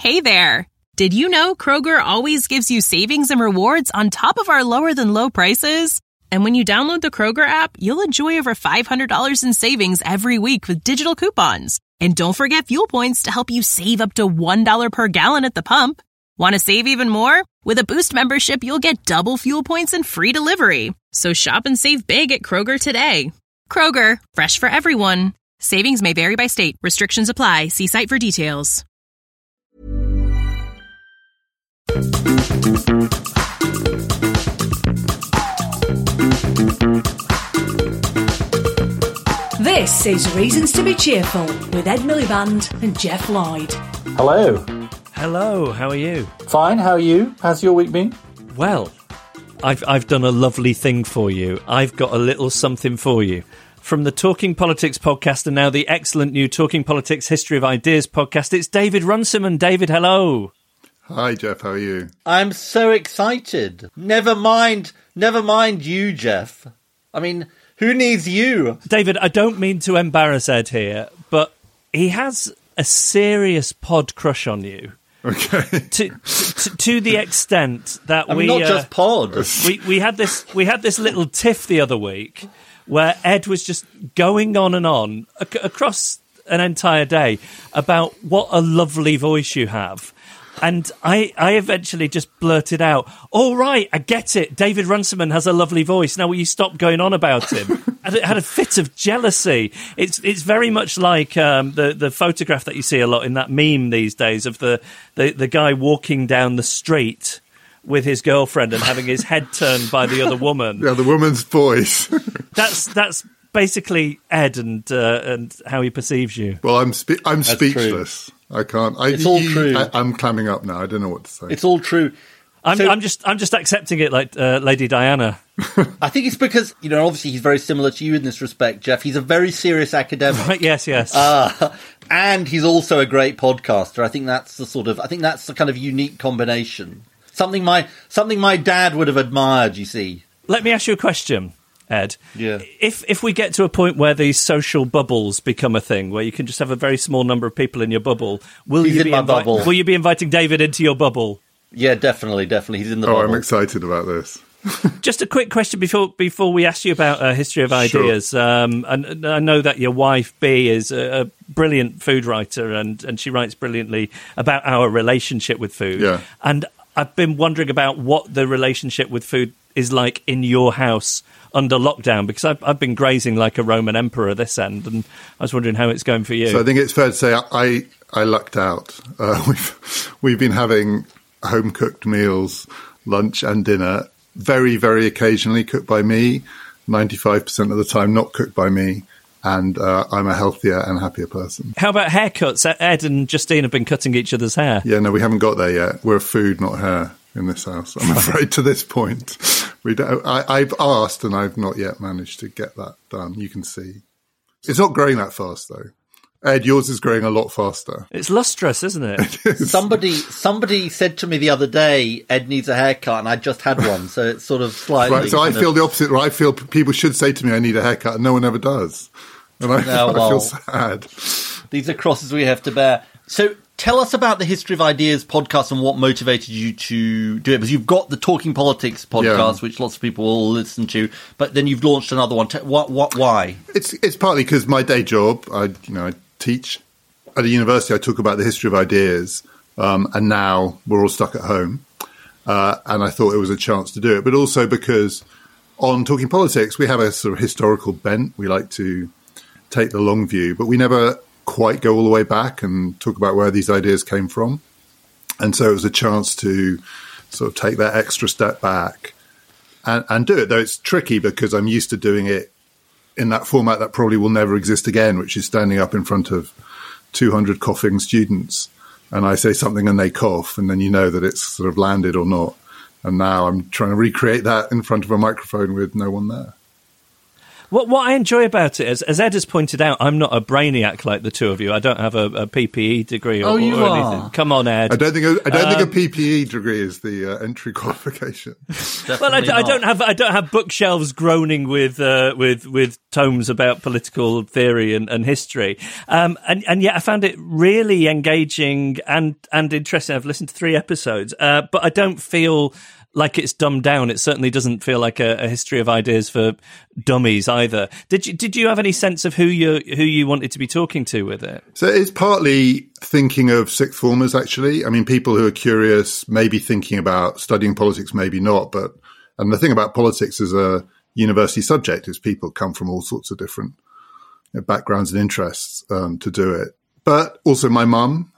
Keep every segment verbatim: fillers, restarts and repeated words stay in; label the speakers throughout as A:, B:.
A: Hey there! Did you know Kroger always gives you savings and rewards on top of our lower-than-low prices? And when you download the Kroger app, you'll enjoy over five hundred dollars in savings every week with digital coupons. And don't forget fuel points to help you save up to one dollar per gallon at the pump. Want to save even more? With a Boost membership, you'll get double fuel points and free delivery. So shop and save big at Kroger today. Kroger, fresh for everyone. Savings may vary by state. Restrictions apply. See site for details.
B: This is Reasons to be Cheerful with Ed Miliband and Jeff Lloyd.
C: Hello.
D: Hello, how are you?
C: Fine, how are you? How's your week been?
D: Well, I've I've done a lovely thing for you. I've got a little something for you. From the Talking Politics podcast and now the excellent new Talking Politics History of Ideas podcast, it's David Runciman. David, hello.
E: Hi, Jeff, how are you?
C: I'm so excited. Never mind, never mind you, Jeff. I mean, who needs you?
D: David, I don't mean to embarrass Ed here, but he has a serious pod crush on you.
E: Okay.
D: To to, to the extent that
C: I mean,
D: we
C: not
D: uh,
C: just pod.
D: we we had this we had this little tiff the other week where Ed was just going on and on ac- across an entire day about what a lovely voice you have. And I, I eventually just blurted out, "All right, I get it. David Runciman has a lovely voice. Now will you stop going on about him?" And it had a fit of jealousy. It's it's very much like um, the the photograph that you see a lot in that meme these days of the, the, the guy walking down the street with his girlfriend and having his head turned by the other woman.
E: Yeah, the woman's voice.
D: That's that's basically Ed and uh, and how he perceives you.
E: Well, I'm spe- I'm
C: That's
E: speechless. True. I can't. I,
C: it's all
E: you,
C: true.
E: I, I'm clamming up now. I don't know what to say.
C: It's all true.
D: I'm,
C: so,
D: I'm just I'm just accepting it like uh, Lady Diana.
C: I think it's because, you know, obviously he's very similar to you in this respect, Jeff. He's a very serious academic.
D: Right, yes, yes.
C: Uh, and he's also a great podcaster. I think that's the sort of, I think that's the kind of unique combination. Something my something my dad would have admired, you see.
D: Let me ask you a question, Ed.
C: Yeah.
D: If if we get to a point where these social bubbles become a thing, where you can just have a very small number of people in your bubble, will
C: He's
D: you
C: in
D: be
C: my
D: invi-
C: bubble.
D: Will you be inviting David into your bubble?
C: Yeah, definitely, definitely. He's in the
E: oh,
C: bubble.
E: I'm excited about this.
D: Just a quick question before before we ask you about uh, History of Ideas.
E: Sure.
D: Um, and I know that your wife, Bea, is a, a brilliant food writer, and, and she writes brilliantly about our relationship with food.
E: Yeah.
D: And I've been wondering about what the relationship with food is like in your house under lockdown, because I've, I've been grazing like a Roman emperor this end, and I was wondering how it's going for you.
E: So I think it's fair to say I I lucked out. Uh, we've we've been having home cooked meals, lunch and dinner, very very occasionally cooked by me, ninety-five percent of the time not cooked by me, and uh, I'm a healthier and happier person.
D: How about haircuts? Ed and Justine have been cutting each other's hair.
E: Yeah, no, we haven't got there yet. We're food, not hair, in this house, I'm afraid, to this point. We don't, I, I've asked, and I've not yet managed to get that done. You can see. It's not growing that fast, though. Ed, yours is growing a lot faster.
D: It's lustrous, isn't it?
E: It is.
C: Somebody somebody said to me the other day, Ed needs a haircut, and I just had one, so it's sort of slightly...
E: Right, so I feel
C: of,
E: the opposite. Right? I feel people should say to me, I need a haircut, and no one ever does. And I,
C: No,
E: I
C: well,
E: feel sad.
C: These are crosses we have to bear. So tell us about the History of Ideas podcast and what motivated you to do it. Because you've got the Talking Politics podcast,
E: Yeah.
C: which lots of people will listen to, but then you've launched another one. What? What? Why?
E: It's it's partly because my day job, I you know I teach at a university. I talk about the history of ideas, um, and now we're all stuck at home, uh, and I thought it was a chance to do it. But also because on Talking Politics, we have a sort of historical bent. We like to take the long view, but we never quite go all the way back and talk about where these ideas came from. And so it was a chance to sort of take that extra step back and, and do it, though it's tricky because I'm used to doing it in that format that probably will never exist again, which is standing up in front of two hundred coughing students. And I say something and they cough, and then you know that it's sort of landed or not. And now I'm trying to recreate that in front of a microphone with no one there.
D: What what I enjoy about it, as, as Ed has pointed out, I'm not a brainiac like the two of you. I don't have a, a P P E degree or,
C: Oh, you
D: or
C: are.
D: anything. Come on, Ed.
E: I don't think a, I don't
D: Um,
E: think a P P E degree is the uh, entry qualification.
D: Well, I, d- I don't have I don't have bookshelves groaning with uh, with with tomes about political theory and, and history, um, and and yet I found it really engaging and and interesting. I've listened to three episodes, uh, but I don't feel like it's dumbed down. It certainly doesn't feel like a, a history of ideas for dummies either. Did you did you have any sense of who you who you wanted to be talking to with it?
E: So it's partly thinking of sixth formers, actually. I mean, people who are curious, maybe thinking about studying politics, maybe not. But and the thing about politics as a university subject is people come from all sorts of different you know, backgrounds and interests um, to do it. But also my mum,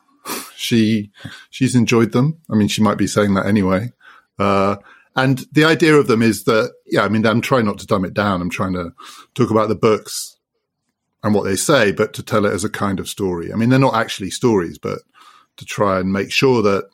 E: she she's enjoyed them. I mean, she might be saying that anyway. Uh, and the idea of them is that, yeah, I mean, I'm trying not to dumb it down. I'm trying to talk about the books and what they say, but to tell it as a kind of story. I mean, they're not actually stories, but to try and make sure that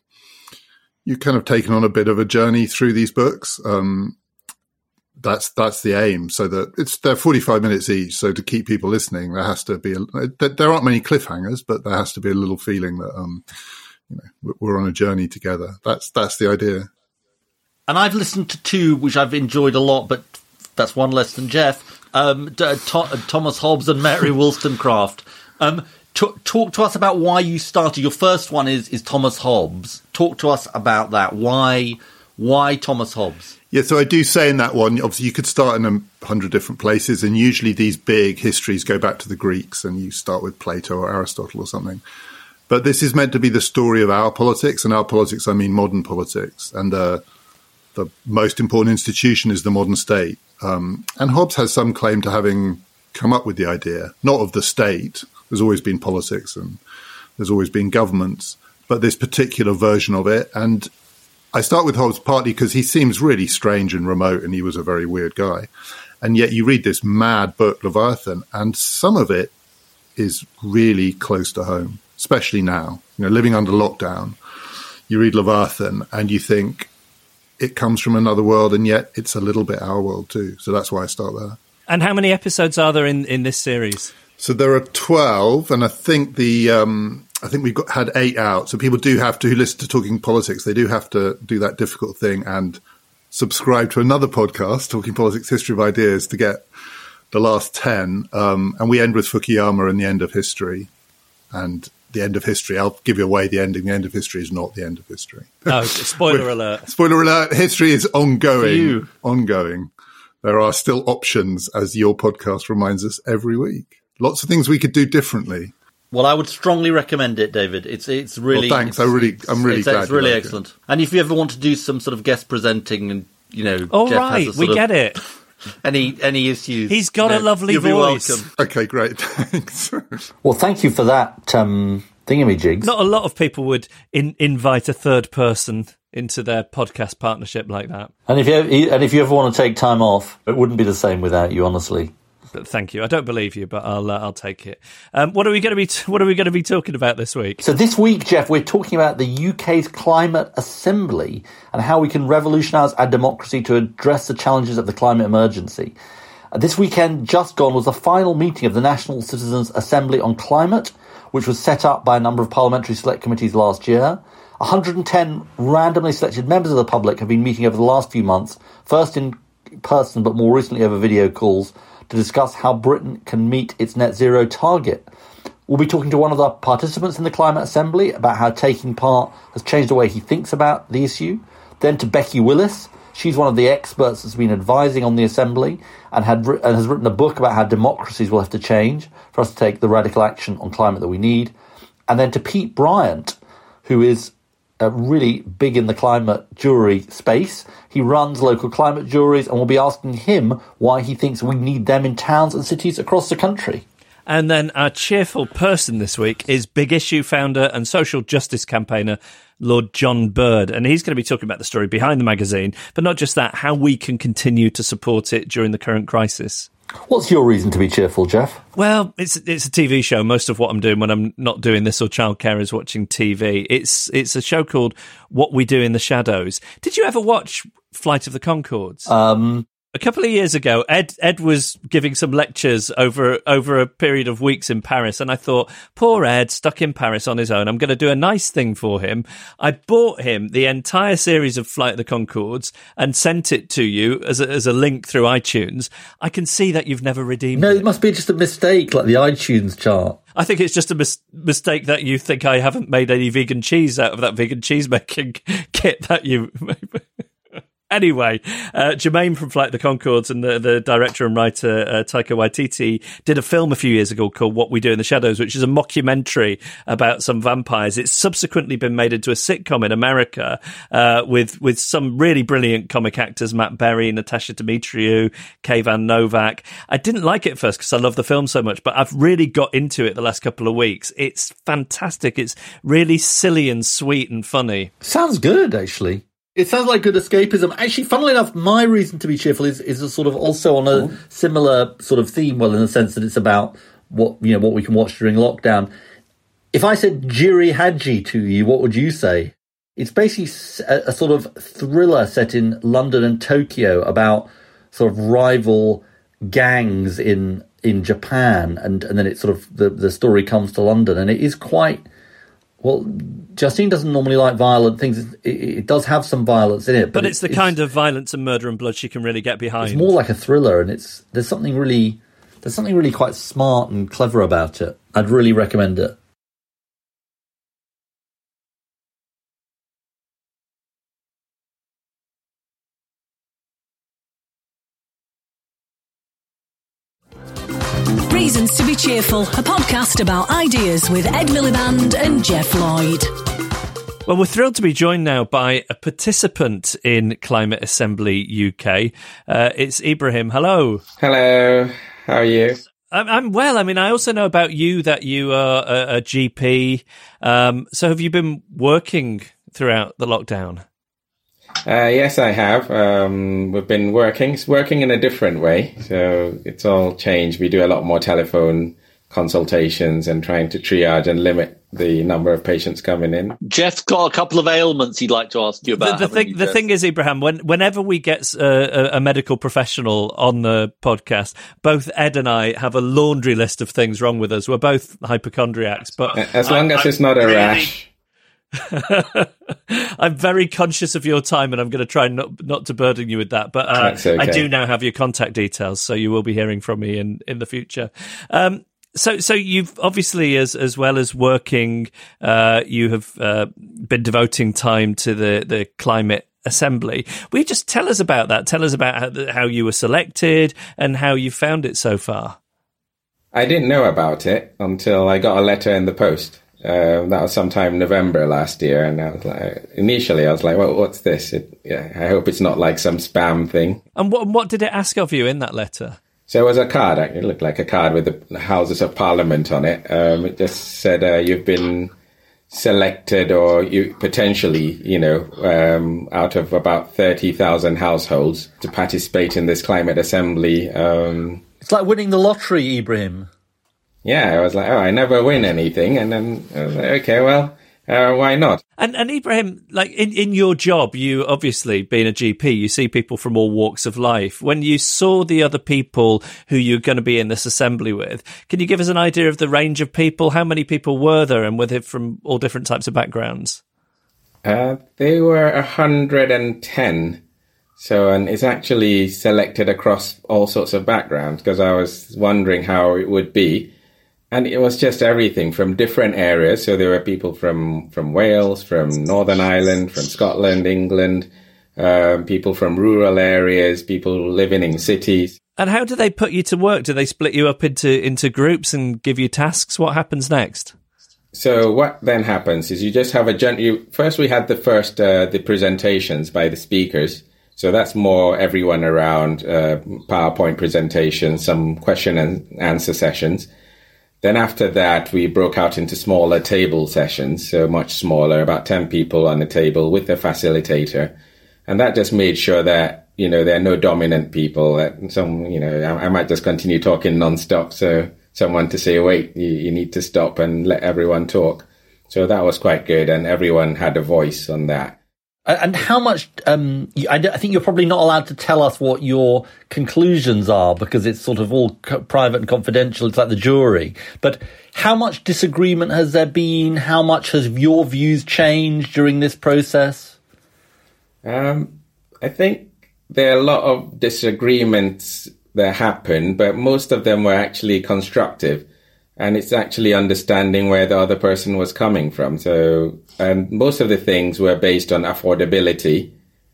E: you've kind of taken on a bit of a journey through these books. Um, that's, that's the aim. So that it's, they're forty-five minutes each. So to keep people listening, there has to be, a, there aren't many cliffhangers, but there has to be a little feeling that, um, you know, we're on a journey together. That's, that's the idea.
C: And I've listened to two, which I've enjoyed a lot, but that's one less than Jeff. Um, D- Th- Thomas Hobbes and Mary Wollstonecraft. Um, t- talk to us about why you started. Your first one is is Thomas Hobbes. Talk to us about that. Why why Thomas Hobbes?
E: Yeah, so I do say in that one, obviously you could start in a hundred different places, and usually these big histories go back to the Greeks, and you start with Plato or Aristotle or something. But this is meant to be the story of our politics, and our politics, I mean modern politics, and uh, the most important institution is the modern state. Um, and Hobbes has some claim to having come up with the idea, not of the state. There's always been politics and there's always been governments, but this particular version of it. And I start with Hobbes partly because he seems really strange and remote, and he was a very weird guy. And yet you read this mad book, Leviathan, and some of it is really close to home, especially now. You know, living under lockdown, you read Leviathan and you think, it comes from another world, and yet it's a little bit our world too. So that's why I start there.
D: And how many episodes are there in, in this series?
E: So there are twelve, and I think the um, I think we've got had eight out. So people do have to, who listen to Talking Politics, they do have to do that difficult thing and subscribe to another podcast, Talking Politics, History of Ideas, to get the last ten. Um, and we end with Fukuyama and the end of history. And the end of history, I'll give you away the ending. The end of history is not the end of history.
D: Oh, spoiler alert.
E: Spoiler alert, history is ongoing.
C: You.
E: Ongoing. There are still options, as your podcast reminds us every week. Lots of things we could do differently.
C: Well, I would strongly recommend it, David. It's it's really
E: Well, thanks.
C: it's-
E: I really- I'm really
C: it's,
E: glad
C: it's
E: you
C: really
E: like it.
C: excellent. And if you ever want to do some sort of guest presenting, and you know,
D: All
C: Jeff
D: right,
C: has a
D: we
C: sort
D: get
C: of,
D: it.
C: any any issues.
D: He's got
C: you
D: a
C: know,
D: lovely
C: you'll be
D: voice.
C: welcome.
E: Okay, great. Thanks.
F: Well, thank you for that um, thingamajigs.
D: Not a lot of people would in, invite a third person into their podcast partnership like that.
F: And if you and if you ever want to take time off, it wouldn't be the same without you, honestly.
D: But thank you. I don't believe you, but I'll uh, I'll take it. Um, what are we going to be t- What are we going to be talking about this week?
F: So this week, Jeff, we're talking about the U K's Climate Assembly and how we can revolutionise our democracy to address the challenges of the climate emergency. Uh, this weekend, just gone, was the final meeting of the National Citizens Assembly on Climate, which was set up by a number of parliamentary select committees last year. one hundred ten randomly selected members of the public have been meeting over the last few months, first in person but more recently over video calls, to discuss how Britain can meet its net zero target. We'll be talking to one of the participants in the Climate Assembly about how taking part has changed the way he thinks about the issue. Then to Becky Willis. She's one of the experts that's been advising on the Assembly and, had, and has written a book about how democracies will have to change for us to take the radical action on climate that we need. And then to Pete Bryant, who is Uh, really big in the climate jury space. He runs local climate juries, and we'll be asking him why he thinks we need them in towns and cities across the country.
D: And then our cheerful person this week is Big Issue founder and social justice campaigner Lord John Bird. And he's going to be talking about the story behind the magazine, but not just that, how we can continue to support it during the current crisis.
F: What's your reason to be cheerful, Jeff?
D: Well, it's it's a T V show. Most of what I'm doing when I'm not doing this or childcare is watching T V. It's it's a show called What We Do in the Shadows. Did you ever watch Flight of the Conchords?
F: Um,
D: A couple of years ago, Ed Ed was giving some lectures over over a period of weeks in Paris, and I thought, poor Ed, stuck in Paris on his own. I'm going to do a nice thing for him. I bought him the entire series of Flight of the Conchords and sent it to you as a, as a link through iTunes. I can see that you've never redeemed
F: No,
D: it.
F: it must be just a mistake, like the iTunes chart.
D: I think it's just a mis- mistake that you think I haven't made any vegan cheese out of that vegan cheese making kit that you... Anyway, uh, Jermaine from Flight of the Conchords and the, the director and writer uh, Taika Waititi did a film a few years ago called What We Do in the Shadows, which is a mockumentary about some vampires. It's subsequently been made into a sitcom in America uh, with with some really brilliant comic actors, Matt Berry, Natasha Dimitriou, Kayvan Novak. I didn't like it at first because I love the film so much, but I've really got into it the last couple of weeks. It's fantastic. It's really silly and sweet and funny.
F: Sounds good, actually. It sounds like good escapism. Actually, funnily enough, my reason to be cheerful is, is a sort of also on a similar sort of theme, well, in the sense that it's about what, you know, what we can watch during lockdown. If I said Jiri Haji to you, what would you say? It's basically a, a sort of thriller set in London and Tokyo about sort of rival gangs in in Japan, and, and then it sort of, the, the story comes to London, and it is quite... Well, Justine doesn't normally like violent things. It, it does have some violence in it,
D: but, but it's it, the it's, kind of violence and murder and blood she can really get behind.
F: It's more like a thriller, and it's there's something really there's something really quite smart and clever about it. I'd really recommend it.
B: Reasons to be Cheerful, a podcast about ideas with Ed Miliband and Geoff Lloyd.
D: Well, we're thrilled to be joined now by a participant in Climate Assembly U K. Uh, it's Ibrahim. Hello.
G: Hello. How are you?
D: I'm, I'm well. I mean, I also know about you that you are a, a G P. Um, so have you been working throughout the lockdown?
G: Uh, yes, I have. Um, we've been working, working in a different way. So it's all changed. We do a lot more telephone consultations and trying to triage and limit the number of patients coming in.
C: Jeff's got a couple of ailments he'd like to ask you about.
D: The, the thing,
C: you,
D: the thing is, Ibrahim, when, whenever we get a, a medical professional on the podcast, both Ed and I have a laundry list of things wrong with us. We're both hypochondriacs, but
G: as long
C: I,
G: as
C: I,
G: it's not a
C: really...
G: rash.
D: I'm very conscious of your time, and I'm going to try not not to burden you with that. But uh,
G: okay.
D: I do now have your contact details, so you will be hearing from me in, in the future. Um, so, so you've obviously, as as well as working, uh, you have uh, been devoting time to the the Climate Assembly. Will you just tell us about that? Tell us about how, how you were selected and how you found it so far.
G: I didn't know about it until I got a letter in the post. Uh, that was sometime November last year, and I was like, initially I was like, well, what's this? It, yeah, I hope it's not like some spam thing.
D: And what what did it ask of you in that letter?
G: So it was a card. It looked like a card with the Houses of Parliament on it. Um, it just said uh, you've been selected, or you potentially, you know, um, out of about thirty thousand households to participate in this Climate Assembly. Um,
F: it's like winning the lottery, Ibrahim.
G: Yeah, I was like, oh, I never win anything. And then I was like, okay, well, uh, why not?
D: And, and Ibrahim, like in, in your job, you obviously, being a G P, you see people from all walks of life. When you saw the other people who you're going to be in this assembly with, can you give us an idea of the range of people? How many people were there, and were they from all different types of backgrounds?
G: Uh, they were one hundred ten. So, and it's actually selected across all sorts of backgrounds, because I was wondering how it would be. And it was just everything from different areas. So there were people from, from Wales, from Northern Ireland, from Scotland, England, um, people from rural areas, people living in cities.
D: And how do they put you to work? Do they split you up into, into groups and give you tasks? What happens next?
G: So what then happens is you just have a gen- you, first we had the first, uh, the presentations by the speakers. So that's more everyone around, uh, PowerPoint presentations, some question and answer sessions. Then after that, we broke out into smaller table sessions, so much smaller, about ten people on the table with a facilitator. And that just made sure that, you know, there are no dominant people. That some, you know, I, I might just continue talking nonstop. So someone to say, wait, you, you need to stop and let everyone talk. So that was quite good. And everyone had a voice on that.
F: And how much, um, I think you're probably not allowed to tell us what your conclusions are because it's sort of all co- private and confidential. It's like the jury. But how much disagreement has there been? How much has your views changed during this process?
G: Um, I think there are a lot of disagreements that happen, but most of them were actually constructive. And it's actually understanding where the other person was coming from. So, and most of the things were based on affordability.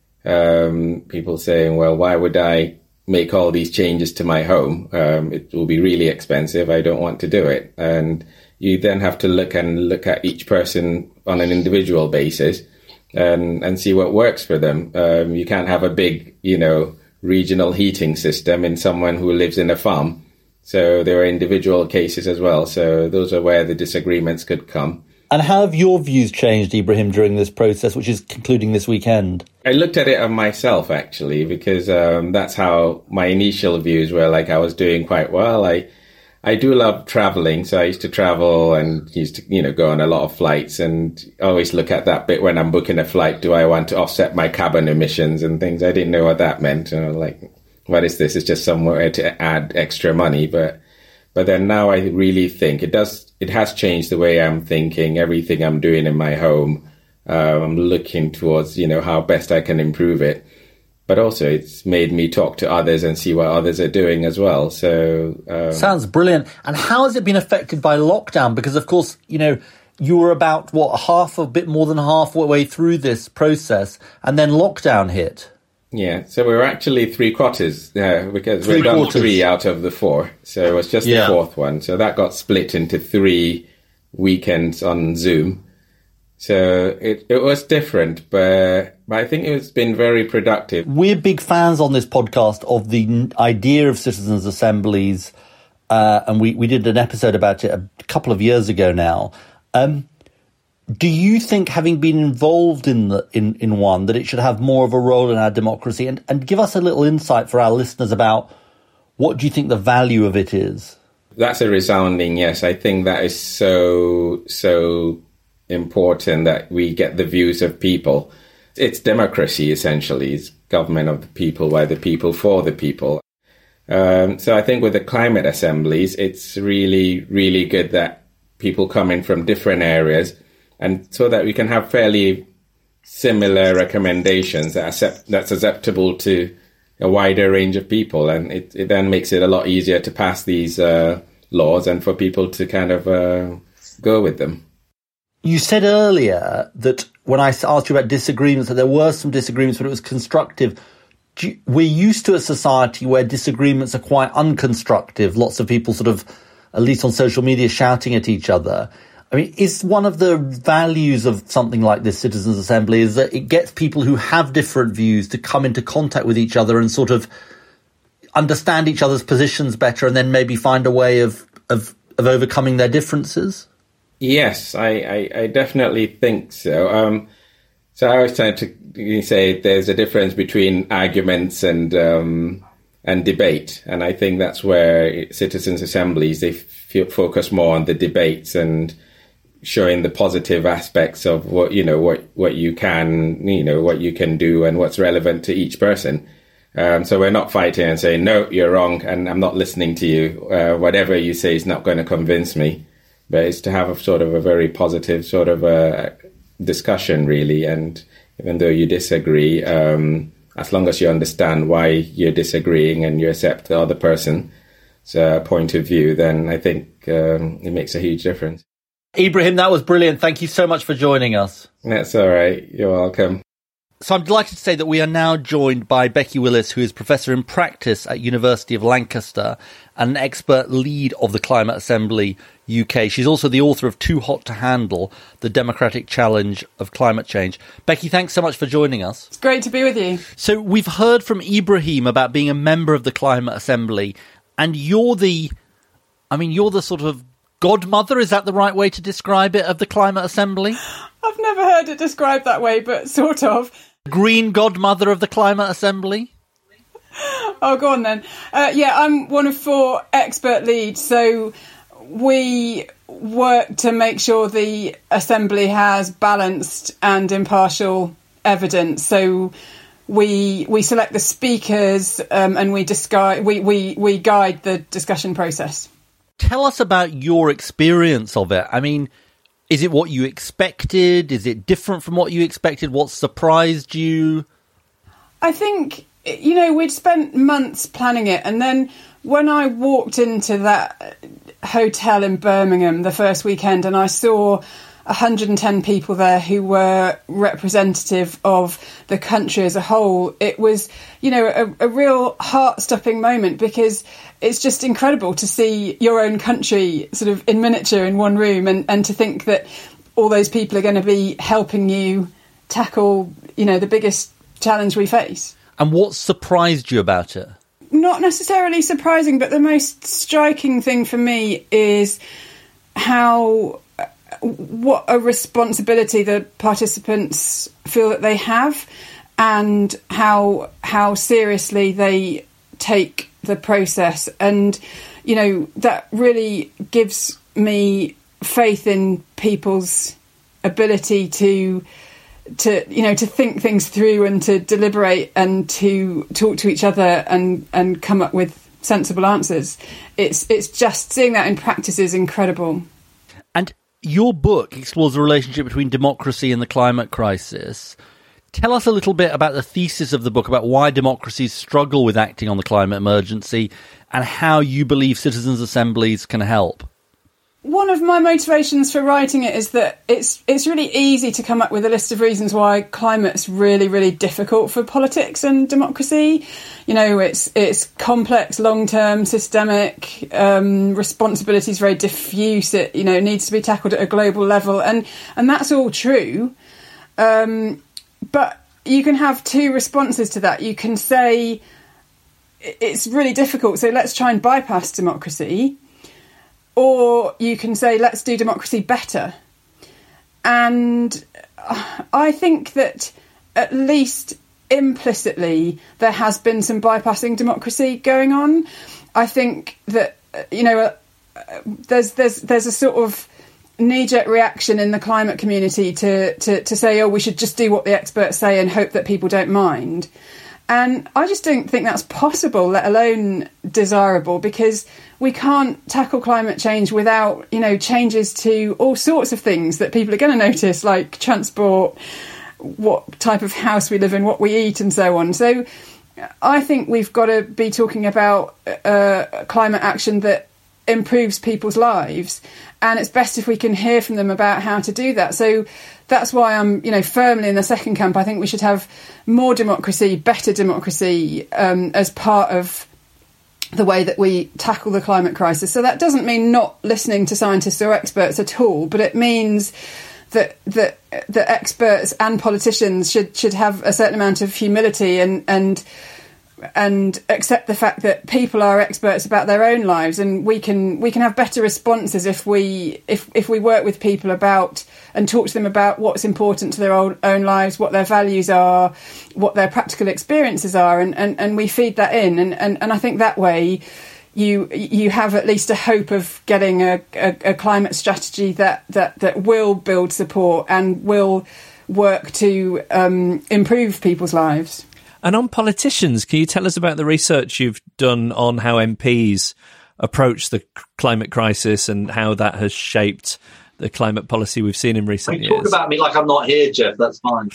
G: Um, people saying, well, why would I make all these changes to my home? Um, it will be really expensive. I don't want to do it. And you then have to look and look at each person on an individual basis and, and see what works for them. Um, you can't have a big, you know, regional heating system in someone who lives in a farm. So there are individual cases as well. So those are where the disagreements could come.
F: And how have your views changed, Ibrahim, during this process, which is concluding this weekend?
G: I looked at it on myself, actually, because um, that's how my initial views were. Like, I was doing quite well. I I do love traveling. So I used to travel and used to, you know, go on a lot of flights and always look at that bit when I'm booking a flight. Do I want to offset my carbon emissions and things? I didn't know what that meant. You know, like, what is this? It's just somewhere to add extra money. But but then now I really think it does. It has changed the way I'm thinking. Everything I'm doing in my home, uh, I'm looking towards, you know, how best I can improve it. But also it's made me talk to others and see what others are doing as well. So um,
F: sounds brilliant. And how has it been affected by lockdown? Because, of course, you know, you were about, what, half, a bit more than halfway through this process, and then lockdown hit.
G: Yeah, so we were actually three quarters, uh, because
F: three
G: we've done
F: quarters.
G: three out of the four. So it was just
F: Yeah.
G: the fourth one. So that got split into three weekends on Zoom. So it, it was different, but, but I think it's been very productive.
F: We're big fans on this podcast of the n- idea of citizens' assemblies, uh, and we, we did an episode about it a couple of years ago now. Um, do you think, having been involved in the in, in one, that it should have more of a role in our democracy? And, and give us a little insight for our listeners about what do you think the value of it is?
G: That's a resounding yes. I think that is so, so important that we get the views of people. It's democracy, essentially. It's government of the people, by the people, for the people. Um, so I think with the climate assemblies, it's really, really good that people come in from different areas, and so that we can have fairly similar recommendations that accept, that's acceptable to a wider range of people. And it, it then makes it a lot easier to pass these uh, laws and for people to kind of uh, go with them.
F: You said earlier that when I asked you about disagreements, that there were some disagreements, but it was constructive. Do you, we're used to a society where disagreements are quite unconstructive. Lots of people sort of, at least on social media, shouting at each other. I mean, is one of the values of something like this Citizens' Assembly is that it gets people who have different views to come into contact with each other and sort of understand each other's positions better, and then maybe find a way of of, of overcoming their differences?
G: Yes, I, I, I definitely think so. Um, so I was trying to say there's a difference between arguments and um, and debate, and I think that's where citizens' assemblies, they f- focus more on the debates and showing the positive aspects of what, you know, what, what you can, you know, what you can do and what's relevant to each person. Um, so we're not fighting and saying, no, you're wrong, and I'm not listening to you. Uh, whatever you say is not going to convince me. But it's to have a sort of a very positive sort of a discussion, really. And even though you disagree, um, as long as you understand why you're disagreeing and you accept the other person's uh, point of view, then I think um, it makes a huge difference.
F: Ibrahim, that was brilliant. Thank you so much for joining us.
G: That's all right. You're welcome.
F: So I'm delighted to say that we are now joined by Becky Willis, who is Professor in Practice at University of Lancaster and an expert lead of the Climate Assembly U K. She's also the author of Too Hot to Handle, The Democratic Challenge of Climate Change. Becky, thanks so much for joining us.
H: It's great to be with you.
F: So we've heard from Ibrahim about being a member of the Climate Assembly, and you're the, I mean, you're the sort of godmother, is that the right way to describe it, of the Climate Assembly?
H: I've never heard it described that way, but sort of.
F: Green godmother of the Climate Assembly?
H: Oh, go on then. Uh, yeah, I'm one of four expert leads, so we work to make sure the Assembly has balanced and impartial evidence. So we we select the speakers um, and we, disguise, we, we, we guide the discussion process.
C: Tell us about your experience of it. I mean, is it what you expected? Is it different from what you expected? What surprised you?
H: I think, you know, we'd spent months planning it. And then when I walked into that hotel in Birmingham the first weekend and I saw one hundred ten people there who were representative of the country as a whole, it was, you know, a, a real heart-stopping moment, because it's just incredible to see your own country sort of in miniature in one room, and, and to think that all those people are going to be helping you tackle, you know, the biggest challenge we face.
C: And what surprised you about it?
H: Not necessarily surprising, but the most striking thing for me is how... what a responsibility the participants feel that they have, and how how seriously they take the process. And, you know, that really gives me faith in people's ability to to you know to think things through and to deliberate and to talk to each other and and come up with sensible answers. It's it's just seeing that in practice is incredible.
C: And your book explores the relationship between democracy and the climate crisis. Tell us a little bit about the thesis of the book, about why democracies struggle with acting on the climate emergency, and how you believe citizens' assemblies can help.
H: One of my motivations for writing it is that it's it's really easy to come up with a list of reasons why climate's really, really difficult for politics and democracy. You know, it's it's complex, long-term, systemic, um, responsibility is very diffuse. It, you know, needs to be tackled at a global level, and and that's all true. Um, but you can have two responses to that. You can say it's really difficult, so let's try and bypass democracy. Or you can say, let's do democracy better. And I think that at least implicitly there has been some bypassing democracy going on. I think that, you know, there's there's there's a sort of knee-jerk reaction in the climate community to, to, to say, oh, we should just do what the experts say and hope that people don't mind. And I just don't think that's possible, let alone desirable, because we can't tackle climate change without, you know, changes to all sorts of things that people are going to notice, like transport, what type of house we live in, what we eat, and so on. So I think we've got to be talking about uh, climate action that improves people's lives, and it's best if we can hear from them about how to do that. So that's why I'm, you know, firmly in the second camp. I think we should have more democracy, better democracy, um, as part of the way that we tackle the climate crisis. So that doesn't mean not listening to scientists or experts at all, but it means that that that experts and politicians should should have a certain amount of humility and and and accept the fact that people are experts about their own lives, and we can we can have better responses if we if if we work with people about and talk to them about what's important to their own, own lives, what their values are, what their practical experiences are, and, and, and we feed that in, and, and, and I think that way you you have at least a hope of getting a, a, a climate strategy that, that, that will build support and will work to um, improve people's lives.
D: And on politicians, can you tell us about the research you've done on how M Ps approach the climate crisis and how that has shaped the climate policy we've seen in recent years?
F: Talk about me like I'm not here, Jeff. That's fine.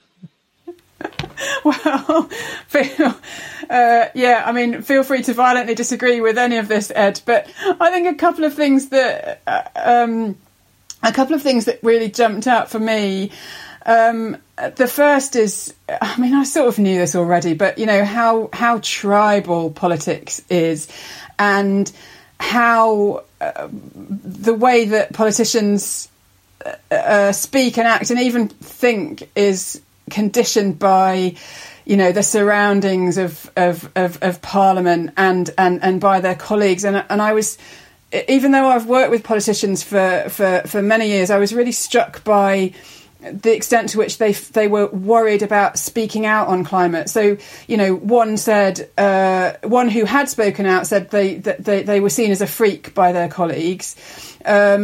H: Well, feel, uh, yeah, I mean, feel free to violently disagree with any of this, Ed. But I think a couple of things that uh, um, a couple of things that really jumped out for me. Um, the first is, I mean, I sort of knew this already, but, you know, how how tribal politics is, and how uh, the way that politicians uh, speak and act and even think is conditioned by, you know, the surroundings of of, of, of Parliament and, and, and by their colleagues. And and I was, even though I've worked with politicians for, for, for many years, I was really struck by the extent to which they they were worried about speaking out on climate. So, you know, one said, uh, one who had spoken out said they that they, they were seen as a freak by their colleagues. Um,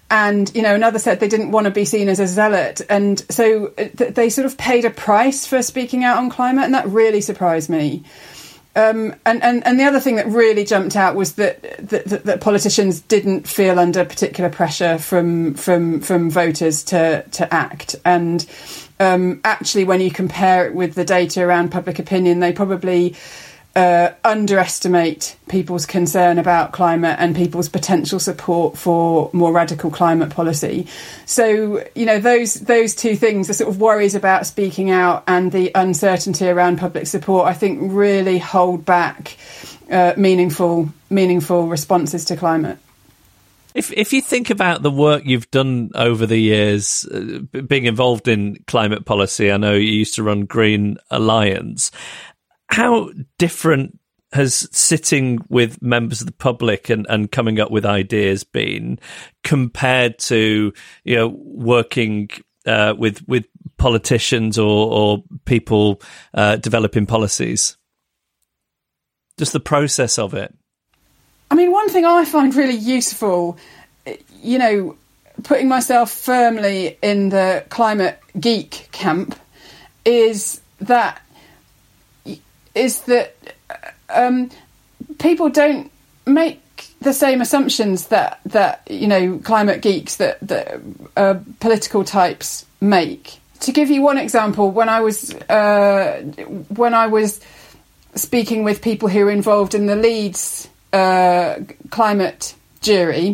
H: and, you know, another said they didn't want to be seen as a zealot. And so th- they sort of paid a price for speaking out on climate, and that really surprised me. Um, and, and, and the other thing that really jumped out was that, that, that, that politicians didn't feel under particular pressure from from from voters to, to act. And um, actually, when you compare it with the data around public opinion, they probably uh, underestimate people's concern about climate and people's potential support for more radical climate policy. So, you know, those those two things, the sort of worries about speaking out and the uncertainty around public support, I think really hold back uh, meaningful meaningful responses to climate.
D: If if you think about the work you've done over the years, uh, being involved in climate policy, I know you used to run Green Alliance. How different has sitting with members of the public and, and coming up with ideas been compared to, you know, working uh, with with politicians or, or people uh, developing policies? Just the process of it.
H: I mean, one thing I find really useful, you know, putting myself firmly in the climate geek camp, is that is that um, people don't make the same assumptions that, that you know, climate geeks, that, that uh, political types make. To give you one example, when I was uh, when I was speaking with people who were involved in the Leeds uh, climate jury,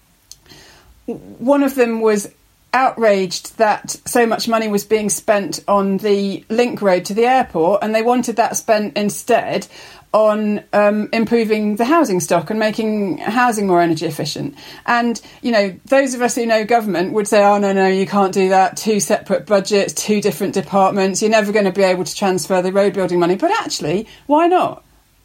H: one of them was outraged that so much money was being spent on the link road to the airport, and they wanted that spent instead on um, improving the housing stock and making housing more energy efficient. And, you know, those of us who know government would say, oh, no, no, you can't do that. Two separate budgets, two different departments. You're never going to be able to transfer the road building money. But actually, why not?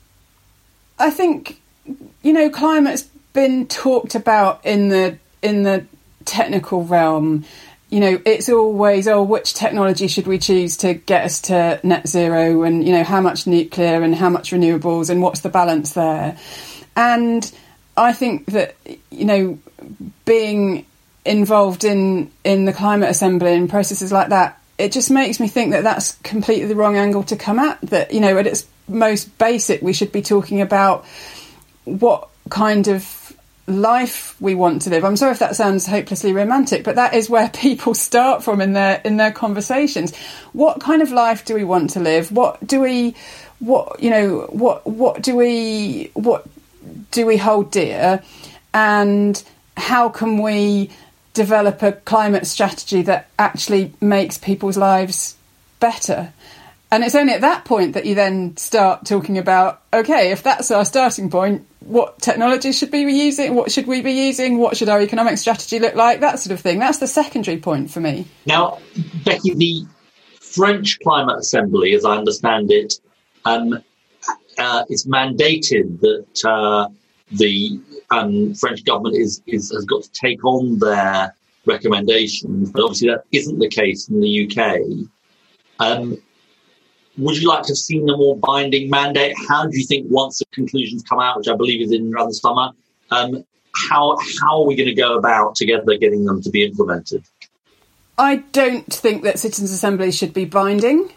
H: I think, you know, climate's been talked about in the in the technical realm. You know, it's always, oh, which technology should we choose to get us to net zero, and, you know, how much nuclear and how much renewables and what's the balance there. And I think that, you know, being involved in, in the Climate Assembly and processes like that, it just makes me think that that's completely the wrong angle to come at. That, you know, at its most basic, we should be talking about what kind of life we want to live. I'm sorry if that sounds hopelessly romantic, but that is where people start from in their in their conversations. What kind of life do we want to live? What do we what you know what what do we what do we hold dear? And how can we develop a climate strategy that actually makes people's lives better? And it's only at that point that you then start talking about, okay, if that's our starting point, what technology should we be using? What should we be using? What should our economic strategy look like? That sort of thing. That's the secondary point for me.
F: Now, Becky, the French Climate Assembly, as I understand it, um, uh, it's mandated that uh, the um, French government is, is has got to take on their recommendations, but obviously that isn't the case in the U K. Um, Would you like to have seen a more binding mandate? How do you think, once the conclusions come out, which I believe is in around the summer, um, how how are we going to go about together getting them to be implemented?
H: I don't think that citizens' assemblies should be binding.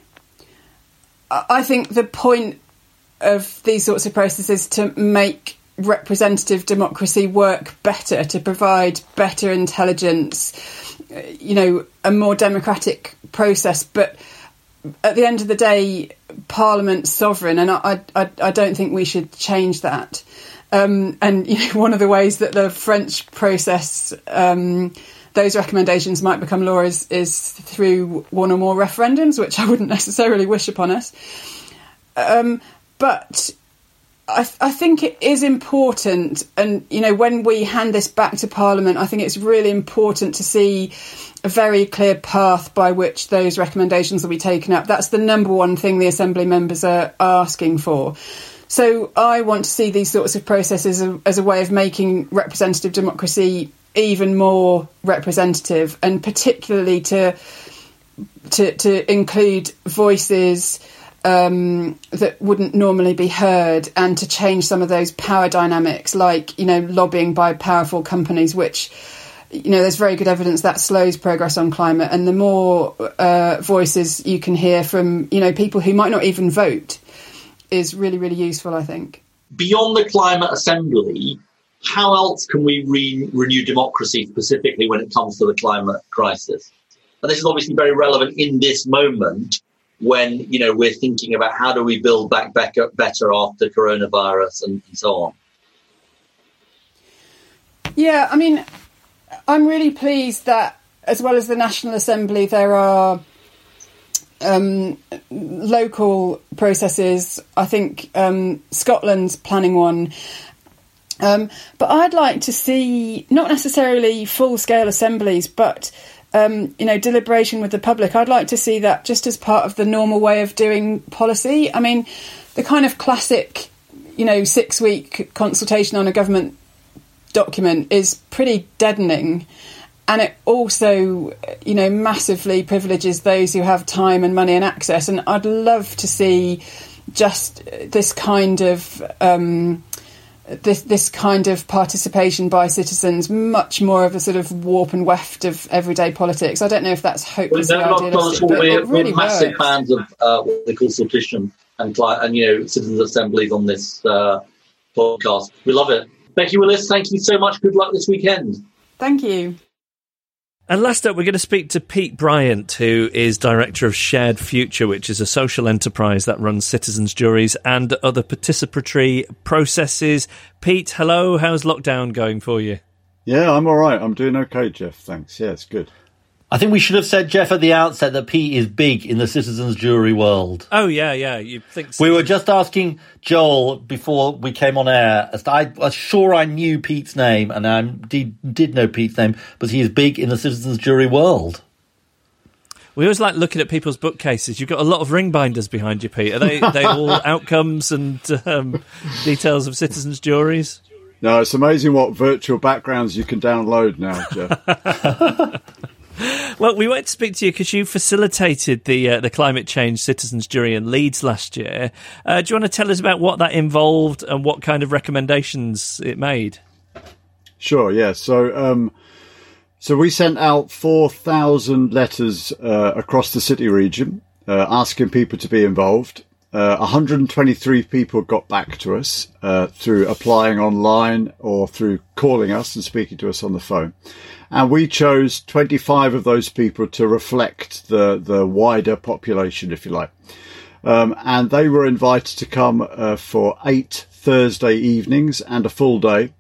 H: I think the point of these sorts of processes is to make representative democracy work better, to provide better intelligence, you know, a more democratic process. But at the end of the day, Parliament's sovereign, and I, I, I don't think we should change that. Um, and you know, one of the ways that the French process, um, those recommendations might become law is, is through one or more referendums, which I wouldn't necessarily wish upon us. Um, but I, I think it is important, and you know, when we hand this back to Parliament, I think it's really important to see a very clear path by which those recommendations will be taken up. That's the number one thing the Assembly members are asking for. So I want to see these sorts of processes as a, as a way of making representative democracy even more representative, and particularly to to, to include voices Um, that wouldn't normally be heard, and to change some of those power dynamics, like, you know, lobbying by powerful companies, which, you know, there's very good evidence that slows progress on climate, and the more uh, voices you can hear from, you know, people who might not even vote is really, really useful, I think.
F: Beyond the Climate Assembly, how else can we re- renew democracy specifically when it comes to the climate crisis? And this is obviously very relevant in this moment when, you know, we're thinking about how do we build back better, better after coronavirus and, and so on.
H: Yeah, I mean, I'm really pleased that, as well as the National Assembly, there are um, local processes. I think um, Scotland's planning one. Um, but I'd like to see not necessarily full-scale assemblies, but, um, you know, deliberation with the public. I'd like to see that just as part of the normal way of doing policy. I mean, the kind of classic, you know, six-week consultation on a government document is pretty deadening, and it also, you know, massively privileges those who have time and money and access. And I'd love to see just this kind of um, this this kind of participation by citizens, much more of a sort of warp and weft of everyday politics. I don't know if that's hopelessly
F: well,
H: idealistic, but
F: we're,
H: it really
F: we're massive
H: works.
F: fans of uh, what they call submission and, and you know, citizens' assemblies on this uh, podcast. We love it. Becky Willis, thank you so much. Good luck this weekend.
H: Thank you.
D: And last up, we're going to speak to Pete Bryant, who is director of Shared Future, which is a social enterprise that runs citizens' juries and other participatory processes. Pete, hello. How's lockdown going for you?
I: Yeah, I'm all right. I'm doing okay, Jeff. Thanks. Yeah, it's good.
C: I think we should have said, Jeff, at the outset that Pete is big in the citizens' jury world.
D: Oh, yeah, yeah. You think so?
C: We were just asking Joel before we came on air. As I was sure I knew Pete's name, and I did, did know Pete's name, but he is big in the citizens' jury world.
D: We always like looking at people's bookcases. You've got a lot of ring binders behind you, Pete. Are they, are they all outcomes and um, details of citizens' juries?
I: No, it's amazing what virtual backgrounds you can download now, Jeff.
D: Well, we wanted to speak to you because you facilitated the uh, the climate change citizens jury in Leeds last year. Uh, do you want to tell us about what that involved and what kind of recommendations it made?
I: Sure, yeah. So, um, so we sent out four thousand letters uh, across the city region uh, asking people to be involved. Uh, one hundred twenty-three people got back to us uh, through applying online or through calling us and speaking to us on the phone. And we chose twenty-five of those people to reflect the, the wider population, if you like. Um, and they were invited to come uh, for eight Thursday evenings and a full day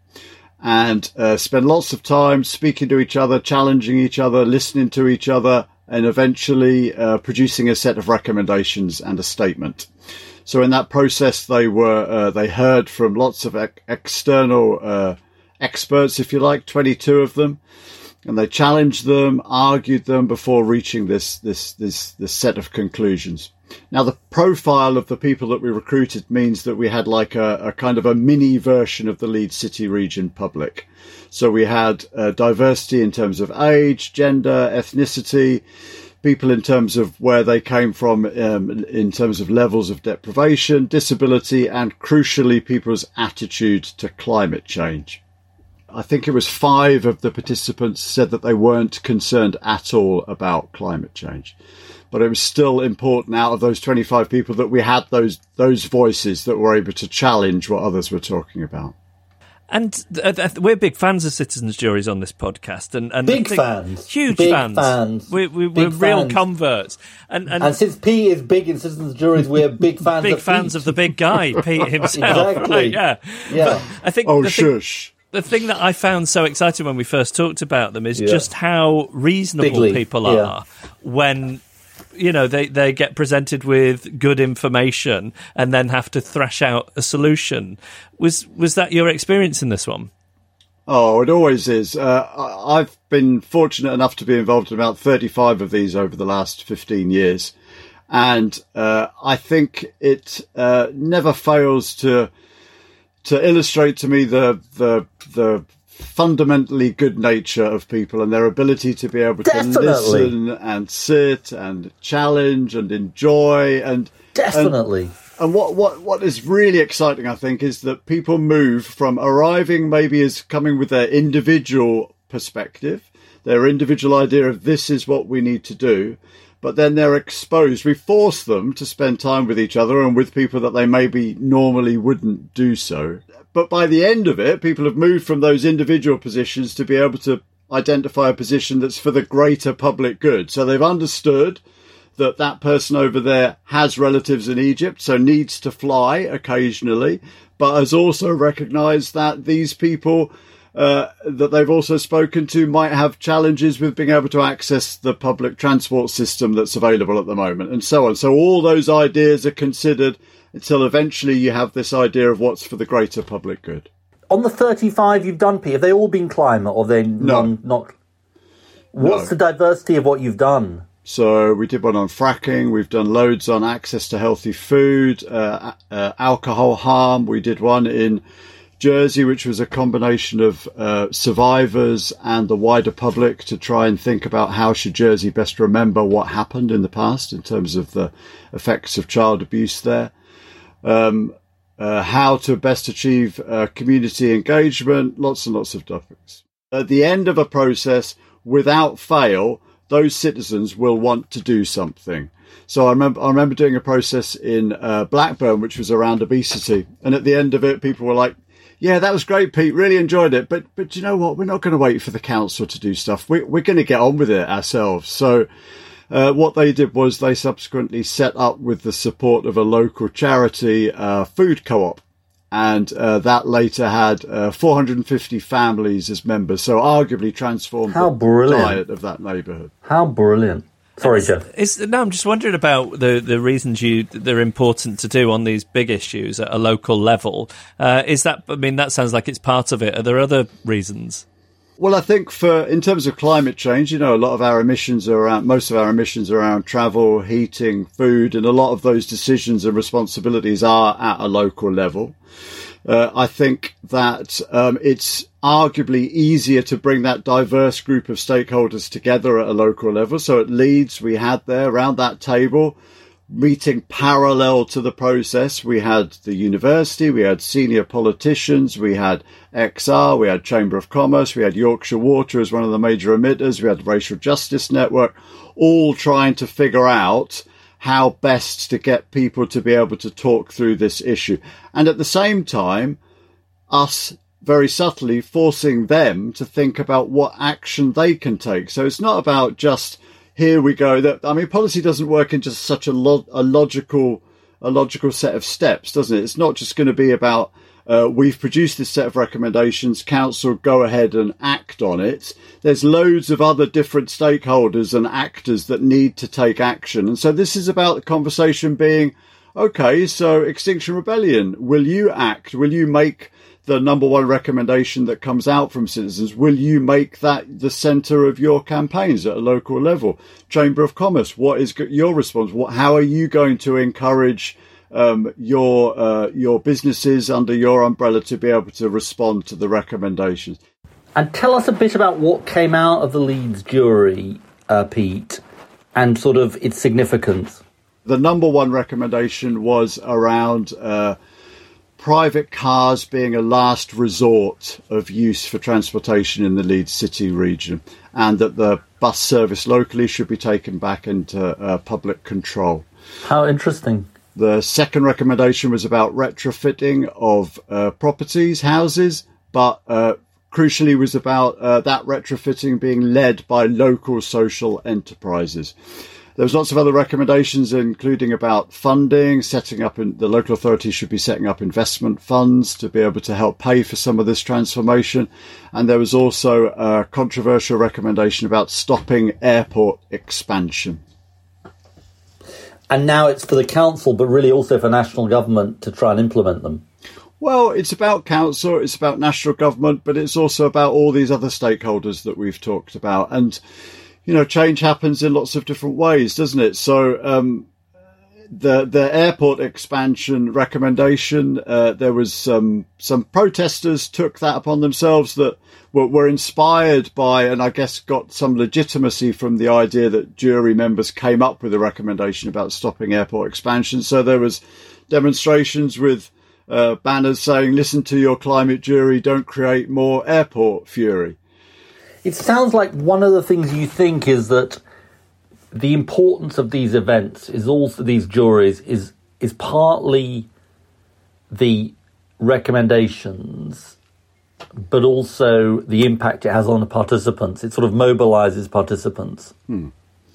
I: and uh, spend lots of time speaking to each other, challenging each other, listening to each other, and eventually uh, producing a set of recommendations and a statement. So in that process, they were uh, they heard from lots of ex- external uh, experts, if you like, twenty-two of them. And they challenged them, argued them before reaching this, this, this, this set of conclusions. Now, the profile of the people that we recruited means that we had like a, a kind of a mini version of the Leeds City region public. So we had uh, diversity in terms of age, gender, ethnicity, people in terms of where they came from, um, in terms of levels of deprivation, disability, and crucially, people's attitude to climate change. I think it was five of the participants said that they weren't concerned at all about climate change. But it was still important out of those twenty-five people that we had those those voices that were able to challenge what others were talking about.
D: And uh, th- we're big fans of citizens' juries on this podcast. and, and
F: Big fans.
D: Huge
F: big
D: fans.
F: fans.
D: We, we,
F: big
D: we're real
F: fans.
D: converts. And, and,
F: and since Pete is big in citizens' juries, we're big fans
D: big
F: of
D: fans
F: Pete.
D: of the big guy, Pete himself.
F: Exactly.
D: Right, yeah.
F: Yeah.
D: But I think
I: Oh,
D: the thing-
I: shush.
D: The thing that I found so exciting when we first talked about them is
F: Yeah.
D: just how reasonable
F: Big league,
D: people
F: yeah.
D: are when, you know, they, they get presented with good information and then have to thrash out a solution. Was was that your experience in this one?
I: Oh, it always is. Uh, I- I've been fortunate enough to be involved in about thirty-five of these over the last fifteen years. And uh, I think it uh, never fails to to illustrate to me the the the fundamentally good nature of people and their ability to be able
F: Definitely.
I: to listen and sit and challenge and enjoy and
F: Definitely.
I: And, and what, what, what is really exciting, I think, is that people move from arriving maybe as coming with their individual perspective, their individual idea of this is what we need to do, but then they're exposed. We force them to spend time with each other and with people that they maybe normally wouldn't do so. But by the end of it, people have moved from those individual positions to be able to identify a position that's for the greater public good. So they've understood that that person over there has relatives in Egypt, so needs to fly occasionally, but has also recognised that these people uh, that they've also spoken to might have challenges with being able to access the public transport system that's available at the moment, and so on. So all those ideas are considered until eventually you have this idea of what's for the greater public good.
F: On the thirty-five you've done, Pete, have they all been climate, or they
I: no.
F: none, not? What's
I: No.
F: the diversity of what you've done?
I: So we did one on fracking. We've done loads on access to healthy food, uh, uh, alcohol harm. We did one in Jersey, which was a combination of uh, survivors and the wider public to try and think about how should Jersey best remember what happened in the past in terms of the effects of child abuse there. Um, uh, how to best achieve uh, community engagement, lots and lots of topics. At the end of a process, without fail, those citizens will want to do something. So I remember, I remember doing a process in uh, Blackburn, which was around obesity. And at the end of it, people were like, yeah, that was great, Pete. Really enjoyed it. But, but you know what? We're not going to wait for the council to do stuff. We, we're going to get on with it ourselves. So uh, what they did was they subsequently set up, with the support of a local charity, uh, food co-op. And uh, that later had uh, four hundred fifty families as members, so arguably transformed
F: How
I: the
F: brilliant.
I: diet of that neighbourhood.
F: How brilliant. Sorry, Jeff.
D: Is, no, I'm just wondering about the, the reasons you they're important to do on these big issues at a local level. Uh, is that, I mean, that sounds like it's part of it. Are there other reasons?
I: Well, I think for in terms of climate change, you know, a lot of our emissions are around, most of our emissions are around travel, heating, food, and a lot of those decisions and responsibilities are at a local level. Uh, I think that um, it's arguably easier to bring that diverse group of stakeholders together at a local level. So at Leeds, we had there around that table, meeting parallel to the process, we had the university, we had senior politicians, we had X R, we had Chamber of Commerce, we had Yorkshire Water as one of the major emitters, we had the Racial Justice Network, all trying to figure out how best to get people to be able to talk through this issue. And at the same time, us very subtly forcing them to think about what action they can take. So it's not about just, here we go. That I mean, policy doesn't work in just such a, lo- a logical, a logical set of steps, doesn't it? It's not just going to be about, uh, we've produced this set of recommendations, council go ahead and act on it. There's loads of other different stakeholders and actors that need to take action. And so this is about the conversation being, okay, so Extinction Rebellion, will you act? Will you make the number one recommendation that comes out from citizens? Will you make that the centre of your campaigns at a local level? Chamber of Commerce, what is your response? What, how are you going to encourage um, your uh, your businesses under your umbrella to be able to respond to the recommendations?
F: And tell us a bit about what came out of the Leeds jury, uh, Pete, and sort of its significance.
I: The number one recommendation was around uh, private cars being a last resort of use for transportation in the Leeds City region, and that the bus service locally should be taken back into uh, public control.
F: How interesting.
I: The second recommendation was about retrofitting of uh, properties, houses, but uh, crucially was about uh, that retrofitting being led by local social enterprises. There was lots of other recommendations, including about funding, setting up in, the local authorities should be setting up investment funds to be able to help pay for some of this transformation. And there was also a controversial recommendation about stopping airport expansion.
F: And now it's for the council, but really also for national government to try and implement them.
I: Well, it's about council, it's about national government, but it's also about all these other stakeholders that we've talked about. And you know, change happens in lots of different ways, doesn't it? So um, the the airport expansion recommendation, uh, there was some some protesters took that upon themselves that were, were inspired by, and I guess got some legitimacy from the idea that jury members came up with a recommendation about stopping airport expansion. So there was demonstrations with uh, banners saying, "Listen to your climate jury, don't create more airport fury."
F: it sounds like one of the things you think is that the importance of these events is also these juries is is partly the recommendations, but also the impact it has on the participants. It sort of mobilises participants.
I: Hmm.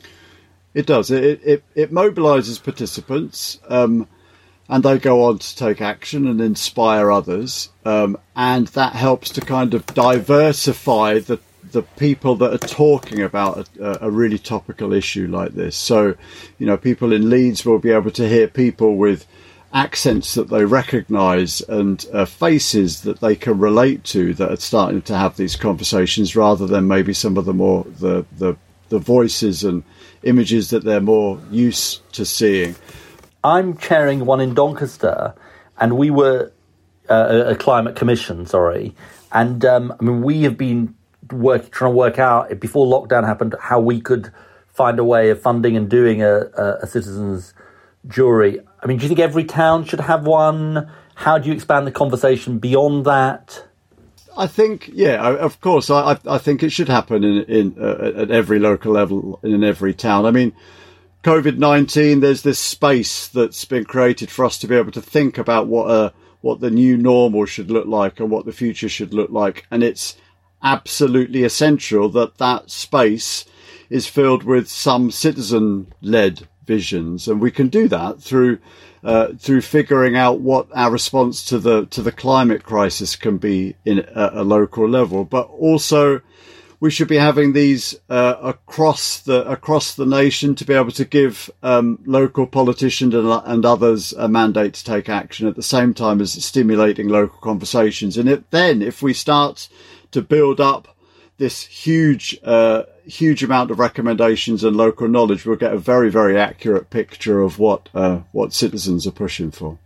I: It does. It it, it mobilises participants, um, and they go on to take action and inspire others, um, and that helps to kind of diversify the the people that are talking about a, a really topical issue like this. So, you know, people in Leeds will be able to hear people with accents that they recognise and uh, faces that they can relate to that are starting to have these conversations, rather than maybe some of the more the the, the voices and images that they're more used to seeing.
F: I'm chairing one in Doncaster, and we were uh, a climate commission, sorry, and um, I mean we have been work trying to work out before lockdown happened how we could find a way of funding and doing a, a, a citizens' jury. I mean, do you think every town should have one? How do you expand the conversation beyond that?
I: I think, yeah, of course. I, I think it should happen in, in uh, at every local level in every town. I mean, COVID nineteen, there's this space that's been created for us to be able to think about what a what the new normal should look like and what the future should look like, and it's absolutely essential that that space is filled with some citizen-led visions, and we can do that through uh, through figuring out what our response to the to the climate crisis can be in a, a local level. But also, we should be having these uh, across the across the nation to be able to give um, local politicians and, and others a mandate to take action at the same time as stimulating local conversations. And it, then, if we start to build up this huge, uh, huge amount of recommendations and local knowledge, we'll get a very, very accurate picture of what uh, what citizens are pushing for.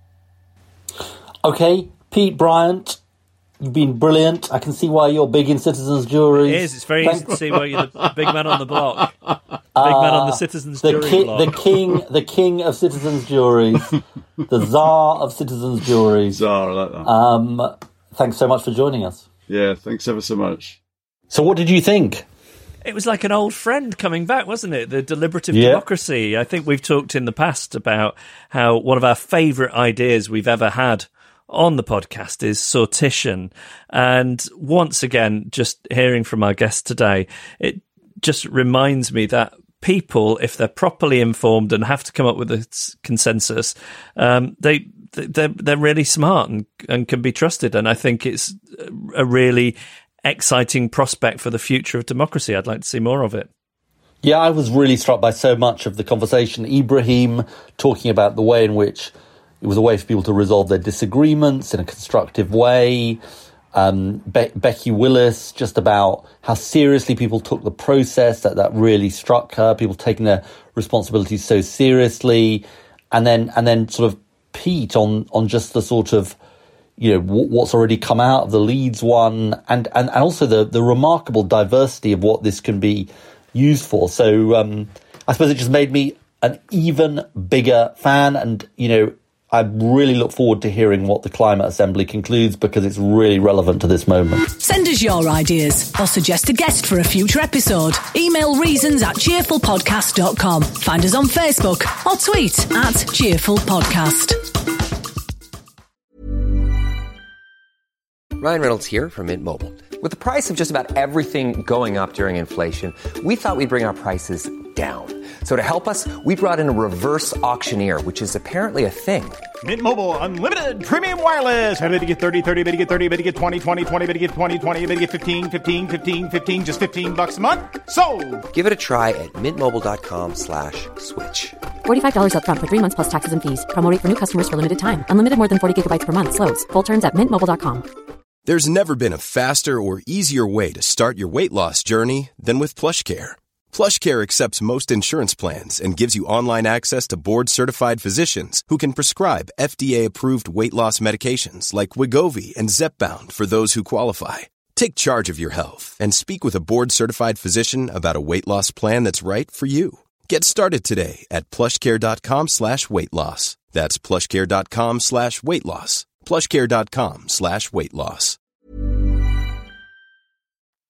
F: Okay, Pete Bryant, you've been brilliant. I can see why you're big in citizens' juries.
D: It is. It's very easy to see why you're the big man on the block. Big uh, man on the citizens'
F: the
D: jury
F: ki-
D: block.
F: The king, the king of citizens' juries, the czar of citizens' juries.
I: Czar, I like that.
F: Um, thanks so much for joining us.
I: Yeah, thanks ever so much.
F: So what did you think?
D: It was like an old friend coming back, wasn't it? The deliberative
F: yeah.
D: democracy. I think we've talked in the past about how one of our favourite ideas we've ever had on the podcast is sortition. And once again, just hearing from our guest today, it just reminds me that people, if they're properly informed and have to come up with a consensus, um, they they're they're really smart and, and can be trusted. And I think it's a really exciting prospect for the future of democracy. I'd like to see more of it.
F: Yeah, I was really struck by so much of the conversation. Ibrahim talking about the way in which it was a way for people to resolve their disagreements in a constructive way. Um, Be- Becky Willis, just about how seriously people took the process, that that really struck her, people taking their responsibilities so seriously. And then, and then sort of Pete on, on just the sort of, you know, w- what's already come out of the Leeds one, and, and, and also the, the remarkable diversity of what this can be used for. So, um, I suppose it just made me an even bigger fan, and, you know, I really look forward to hearing what the Climate Assembly concludes, because it's really relevant to this moment.
B: Send us your ideas or suggest a guest for a future episode. Email reasons at cheerful podcast dot com. Find us on Facebook or tweet at cheerful podcast.
J: Ryan Reynolds here from Mint Mobile. With the price of just about everything going up during inflation, we thought we'd bring our prices down. So to help us, we brought in a reverse auctioneer, which is apparently a thing.
K: Mint Mobile Unlimited Premium Wireless. How to get thirty, thirty, how to get thirty, how to get twenty, twenty, twenty, how to get twenty, twenty, how to get fifteen, fifteen, fifteen, fifteen, just fifteen bucks a month? Sold!
J: Give it a try at mintmobile.com slash switch.
L: forty-five dollars up front for three months plus taxes and fees. Promo rate for new customers for limited time. Unlimited more than forty gigabytes per month. Slows full terms at mint mobile dot com.
M: There's never been a faster or easier way to start your weight loss journey than with PlushCare. PlushCare accepts most insurance plans and gives you online access to board-certified physicians who can prescribe F D A-approved weight loss medications like Wegovy and Zepbound for those who qualify. Take charge of your health and speak with a board-certified physician about a weight loss plan that's right for you. Get started today at plushcare.com slash weight loss. That's plushcare.com slash weight loss. plushcare.com slash weight loss.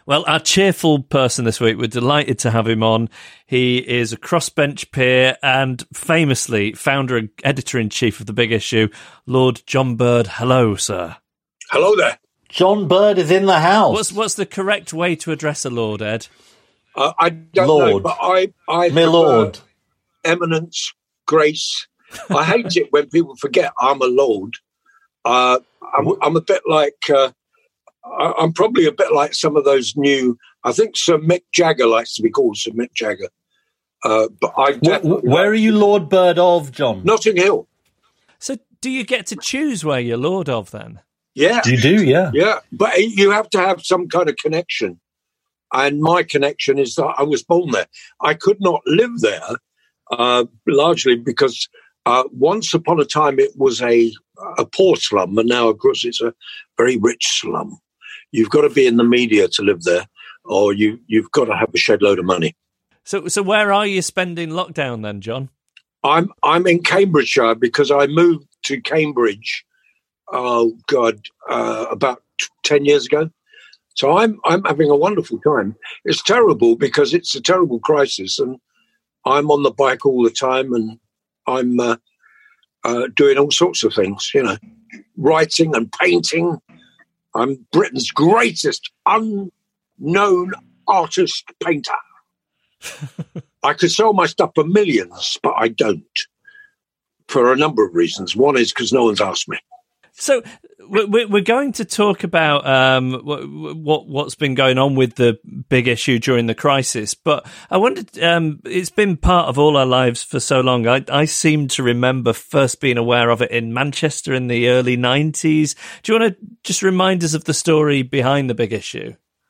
D: Well, our cheerful person this week, we're delighted to have him on. He is a crossbench peer and famously founder and editor-in-chief of The Big Issue, Lord John Bird. Hello, sir.
N: Hello there.
F: John Bird is in the house.
D: What's what's the correct way to address a lord, Ed?
N: Uh, I don't
F: Lord.
N: know, but I, I
F: My lord.
N: Eminence, grace. I hate it when people forget I'm a lord. Uh, I'm, I'm a bit like... Uh, I'm probably a bit like some of those new. I think Sir Mick Jagger likes to be called Sir Mick Jagger. Uh, but I
F: where, where are you Lord Bird of, John?
N: Notting Hill.
D: So, do you get to choose where you're Lord of then?
N: Yeah,
F: you do. Yeah,
N: yeah. But you have to have some kind of connection, and my connection is that I was born there. I could not live there, uh, largely because uh, once upon a time it was a a poor slum, and now of course it's a very rich slum. You've got to be in the media to live there, or you, you've got to have a shed load of money.
D: So, so where are you spending lockdown then, John?
N: I'm I'm in Cambridgeshire because I moved to Cambridge. Oh God, uh, about ten years ago. So I'm I'm having a wonderful time. It's terrible because it's a terrible crisis, and I'm on the bike all the time, and I'm uh, uh, doing all sorts of things. You know, writing and painting. I'm Britain's greatest unknown artist painter. I could sell my stuff for millions, but I don't, for a number of reasons. One is because no one's asked me.
D: So we're going to talk about um, what what's been going on with the big issue during the crisis, but I wondered, um, it's been part of all our lives for so long. I, I seem to remember first being aware of it in Manchester in the early nineties. Do you want to just remind us of the story behind the big issue?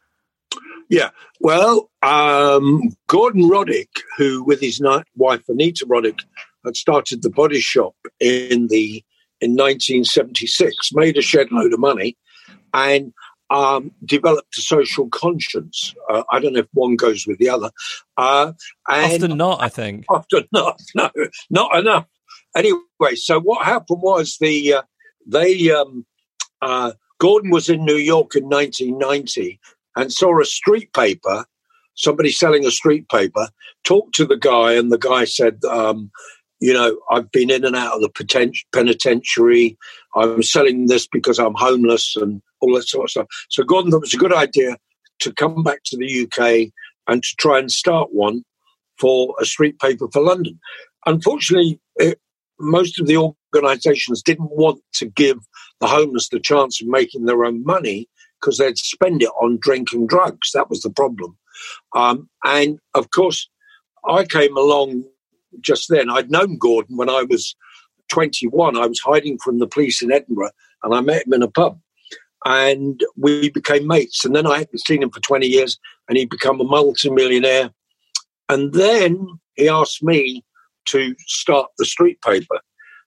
N: Yeah, well, um, Gordon Roddick, who with his wife Anita Roddick had started the Body Shop in the in nineteen seventy-six, made a shed load of money and um, developed a social conscience. Uh, I don't know if one goes with the other. Uh, and
D: often not, I think.
N: Often not, no, not enough. Anyway, so what happened was the uh, they um, uh, Gordon was in New York in nineteen ninety and saw a street paper, somebody selling a street paper, talked to the guy, and the guy said, um, you know, I've been in and out of the penitentiary. I'm selling this because I'm homeless and all that sort of stuff. So Gordon thought it was a good idea to come back to the U K and to try and start one for a street paper for London. Unfortunately, it, most of the organisations didn't want to give the homeless the chance of making their own money because they'd spend it on drink and drugs. That was the problem. Um, and, of course, I came along just then. I'd known Gordon when I was twenty-one. I was hiding from the police in Edinburgh, and I met him in a pub. And we became mates. And then I hadn't seen him for twenty years, and he'd become a multi-millionaire. And then he asked me to start the street paper,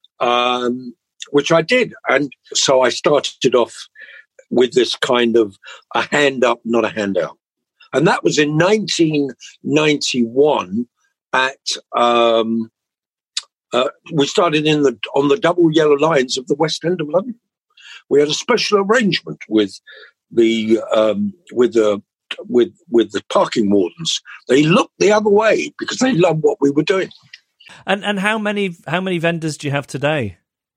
N: um, which I did. And so I started off with this kind of a hand up, not a handout. And that was in nineteen ninety-one at, um, uh, we started in the on the double yellow lines of the West End of London. We had a special arrangement with the um, with the with with the parking wardens. They looked the other way because they loved what we were doing.
D: And and how many how many vendors do you have today?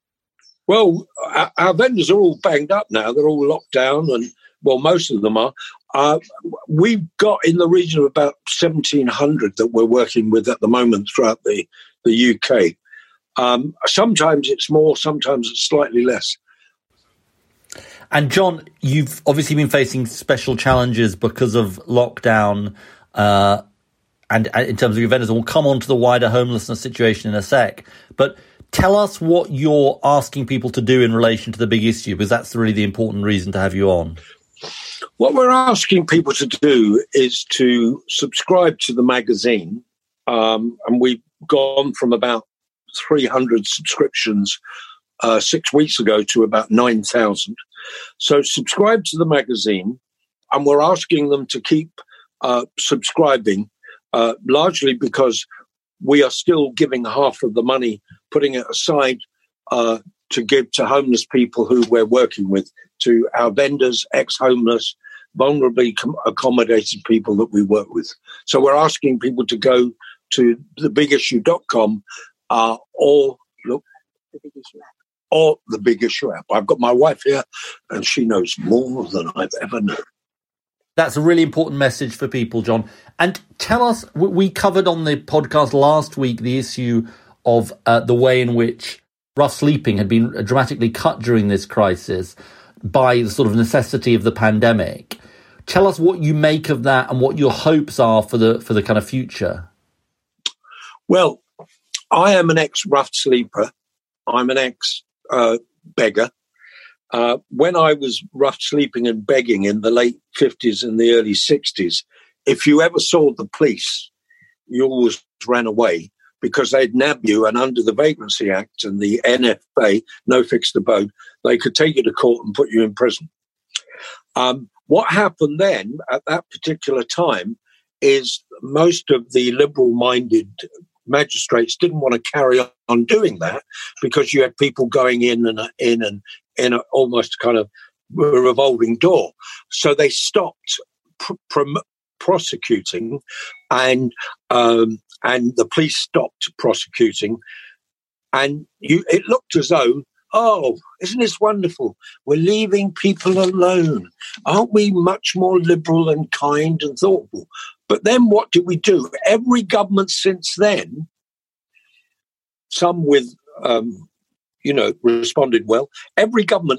N: Well, our, our vendors are all banged up now. They're all locked down, and well, most of them are. Uh, we've got in the region of about seventeen hundred that we're working with at the moment throughout the, the U K. Um, sometimes it's more, sometimes it's slightly less.
C: And John, you've obviously been facing special challenges because of lockdown uh, and, and in terms of your vendors. And we'll come on to the wider homelessness situation in a sec. But tell us what you're asking people to do in relation to the big issue, because that's really the important reason to have you on.
N: What we're asking people to do is to subscribe to the magazine. Um, and we've gone from about three hundred subscriptions uh, six weeks ago to about nine thousand. So subscribe to the magazine, and we're asking them to keep uh, subscribing, uh, largely because we are still giving half of the money, putting it aside uh, to give to homeless people who we're working with, to our vendors, ex-homeless, vulnerably com- accommodated people that we work with. So we're asking people to go to the big issue dot com uh, or look the Big Issue app. Or the Big Issue app. I've got my wife here, and she knows more than I've ever known.
C: That's a really important message for people, John. And tell us, we covered on the podcast last week the issue of uh, the way in which rough sleeping had been dramatically cut during this crisis by the sort of necessity of the pandemic. Tell us what you make of that and what your hopes are for the for the kind of future.
N: Well, I am an ex-rough sleeper. I'm an ex-beggar. Uh, uh, when I was rough sleeping and begging in the late fifties and the early sixties, if you ever saw the police, you always ran away because they'd nab you, and under the Vagrancy Act and the N F A, no fixed abode, they could take you to court and put you in prison. Um, what happened then at that particular time is most of the liberal-minded magistrates didn't want to carry on doing that because you had people going in and in and in a, almost kind of a revolving door. So they stopped pr- pr- prosecuting, and um, and the police stopped prosecuting, and you, it looked as though, oh, isn't this wonderful? We're leaving people alone. Aren't we much more liberal and kind and thoughtful? But then what did we do? Every government since then, some with, um, you know, responded well, every government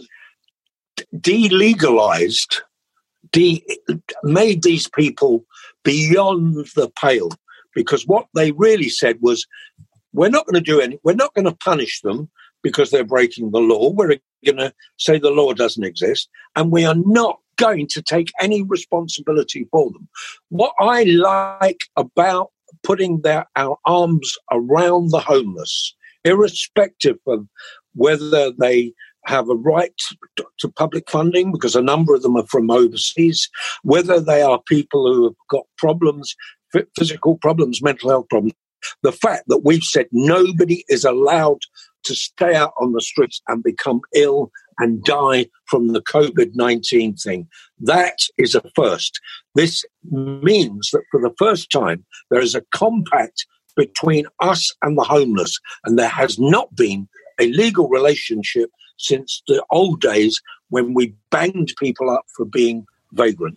N: delegalized, de- made these people beyond the pale. Because what they really said was, we're not going to do any, we're not going to punish them because they're breaking the law. We're going to say the law doesn't exist, and we are not going to take any responsibility for them. What I like about putting their, our arms around the homeless, irrespective of whether they have a right to, to public funding, because a number of them are from overseas, whether they are people who have got problems, physical problems, mental health problems, the fact that we've said nobody is allowed to stay out on the streets and become ill and die from the COVID nineteen thing. That is a first. This means that for the first time, there is a compact between us and the homeless, and there has not been a legal relationship since the old days when we banged people up for being vagrant.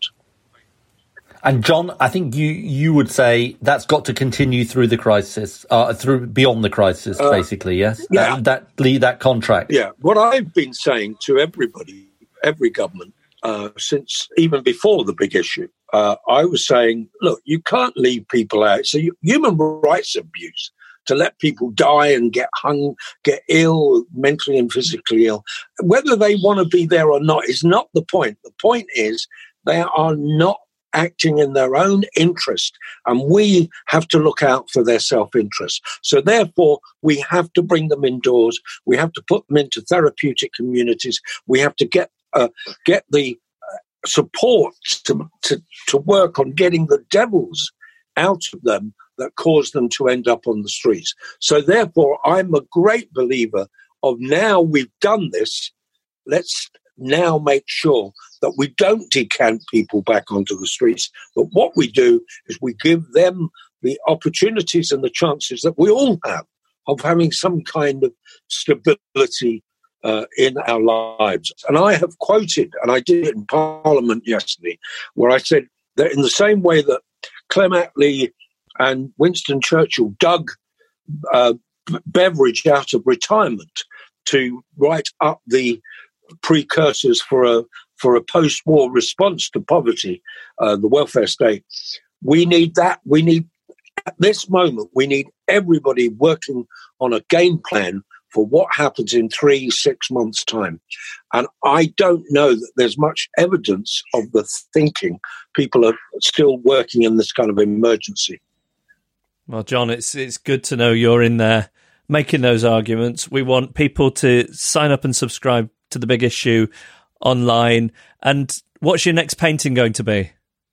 C: And John, I think you, you would say that's got to continue through the crisis, uh, through beyond the crisis, uh, basically, yes?
N: Yeah.
C: That, that, that contract.
N: Yeah. What I've been saying to everybody, every government, uh, since even before the big issue, uh, I was saying, look, you can't leave people out. It's a human rights abuse to let people die and get hung, get ill, mentally and physically ill. Whether they want to be there or not is not the point. The point is they are not acting in their own interest, and we have to look out for their self-interest. So therefore, we have to bring them indoors. We have to put them into therapeutic communities. We have to get uh, get the uh, support to, to, to work on getting the devils out of them that cause them to end up on the streets. So therefore, I'm a great believer of, now we've done this, let's now make sure that we don't decant people back onto the streets, but what we do is we give them the opportunities and the chances that we all have of having some kind of stability uh, in our lives. And I have quoted, and I did it in Parliament yesterday, where I said that in the same way that Clem Attlee and Winston Churchill dug uh, Beveridge out of retirement to write up the precursors for a for a post-war response to poverty, uh, the welfare state. We need that. We need, at this moment, we need everybody working on a game plan for what happens in three, six months' time. And I don't know that there's much evidence of the thinking. People are still working in this kind of emergency.
D: Well, John, it's it's good to know you're in there making those arguments. We want people to sign up and subscribe to The Big Issue online. And what's your next painting going to be?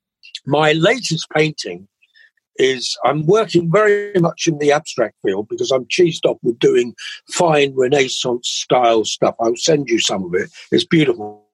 N: My latest painting is, I'm working very much in the abstract field because I'm cheesed up with doing fine Renaissance style stuff. I'll send you some of it. It's beautiful.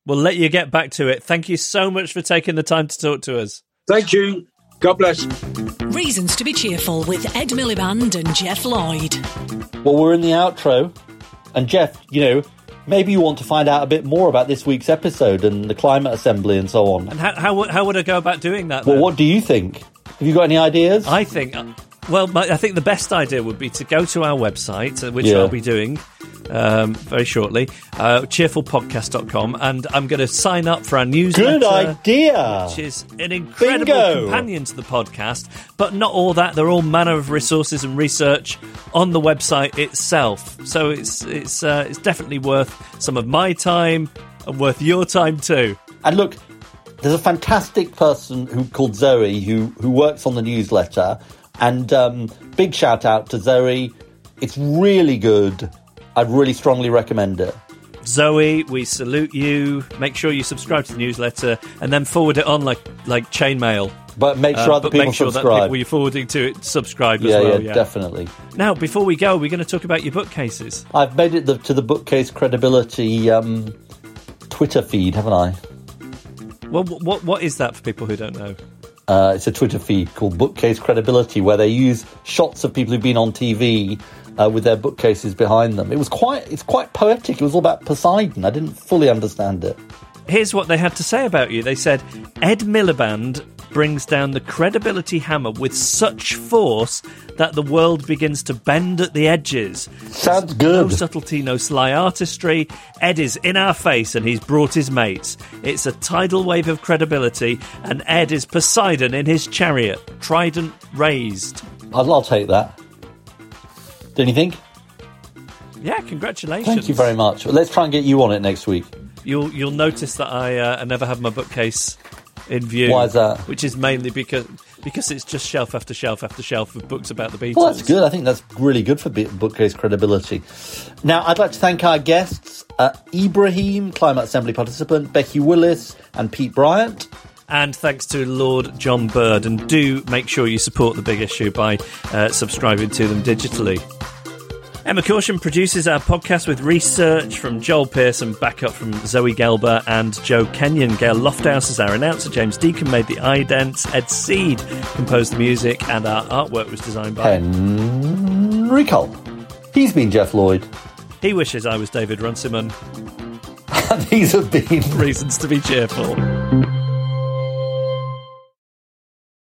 D: We'll let you get back to it. Thank you so much for taking the time to talk to us.
N: Thank you. God bless.
B: Reasons to be Cheerful with Ed Miliband and Jeff Lloyd.
F: Well, we're in the outro. And Jeff, you know, maybe you want to find out a bit more about this week's episode and the Climate Assembly and so on.
D: And how, how, how would I go about doing that,
F: Well,
D: then?
F: what do you think? Have you got any ideas?
D: I think... Well, my, I think the best idea would be to go to our website, uh, which
F: Yeah.
D: I'll be doing um, very shortly, uh, cheerful podcast dot com, and I'm going to sign up for our newsletter.
F: Good idea.
D: Which is an incredible
F: Bingo.
D: companion to the podcast, but not all that. There are all manner of resources and research on the website itself. So it's it's uh, it's definitely worth some of my time and worth your time too.
F: And look, there's a fantastic person who called Zoe who, who works on the newsletter. And um, big shout out to Zoe. It's really good. I'd really strongly recommend it.
D: Zoe, we salute you. Make sure you subscribe to the newsletter and then forward it on like like chainmail.
F: But make sure
D: uh,
F: other
D: but
F: people
D: make sure
F: subscribe.
D: that people you're forwarding to it subscribe
F: yeah,
D: as well.
F: yeah,
D: Yeah,
F: definitely.
D: Now, before we go, we're going to talk about your bookcases.
F: I've made it the, to the Bookcase Credibility um, Twitter feed, haven't I?
D: Well, what what is that for people who don't know?
F: Uh, it's a Twitter feed called Bookcase Credibility, where they use shots of people who've been on T V uh, with their bookcases behind them. It was quite, it's quite poetic. It was all about Poseidon. I didn't fully understand it.
D: Here's what they had to say about you. They said, Ed Miliband brings down the credibility hammer with such force that the world begins to bend at the edges.
F: Sounds
D: good. No
F: good.
D: subtlety, no sly artistry. Ed is in our face and he's brought his mates. It's a tidal wave of credibility, and Ed is Poseidon in his chariot, trident raised.
F: I'll, I'll take that. Don't you think?
D: Yeah, congratulations.
F: Thank you very much. Well, let's try and get you on it next week.
D: You'll you'll notice that I uh, I never have my bookcase in view.
F: Why is that?
D: Which is mainly because because it's just shelf after shelf after shelf of books about the Beatles.
F: Well, that's good. I think that's really good for Bookcase Credibility. Now, I'd like to thank our guests, uh, Ibrahim, Climate Assembly participant, Becky Willis and Pete Bryant.
D: And thanks to Lord John Bird. And do make sure you support The Big Issue by uh, subscribing to them digitally. Emma Caution produces our podcast with research from Joel Pearce and backup from Zoe Gelber and Joe Kenyon. Gail Lofthouse is our announcer. James Deacon made the idents. Ed Seed composed the music, and our artwork was designed by
F: Henry Cole. He's been Jeff Lloyd.
D: He wishes I was David Runciman.
F: And these have been
D: Reasons to be Cheerful.